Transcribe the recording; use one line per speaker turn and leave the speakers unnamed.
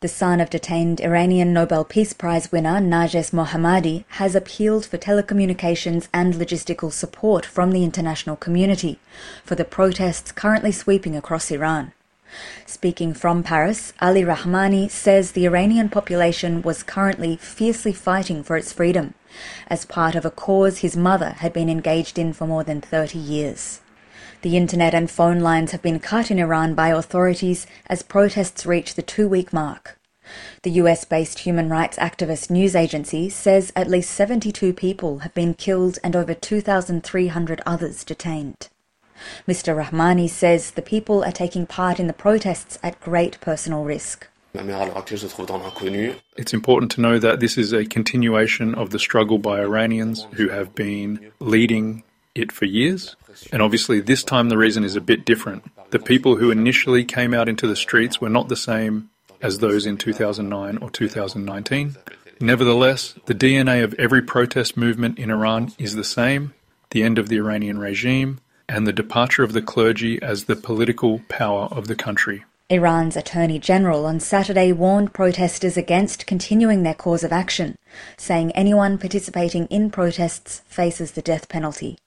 The son of detained Iranian Nobel Peace Prize winner Narges Mohammadi has appealed for telecommunications and logistical support from the international community for the protests currently sweeping across Iran. Speaking from Paris, Ali Rahmani says the Iranian population was currently fiercely fighting for its freedom, as part of a cause his mother had been engaged in for more than 30 years. The internet and phone lines have been cut in Iran by authorities as protests reach the 2-week mark. The US-based human rights activist news agency says at least 72 people have been killed and over 2,300 others detained. Mr. Rahmani says the people are taking part in the protests at great personal risk.
It's important to know that this is a continuation of the struggle by Iranians who have been leading it for years. And obviously this time the reason is a bit different. The people who initially came out into the streets were not the same as those in 2009 or 2019. Nevertheless, the DNA of every protest movement in Iran is the same: the end of the Iranian regime and the departure of the clergy as the political power of the country.
Iran's Attorney General on Saturday warned protesters against continuing their course of action, saying anyone participating in protests faces the death penalty.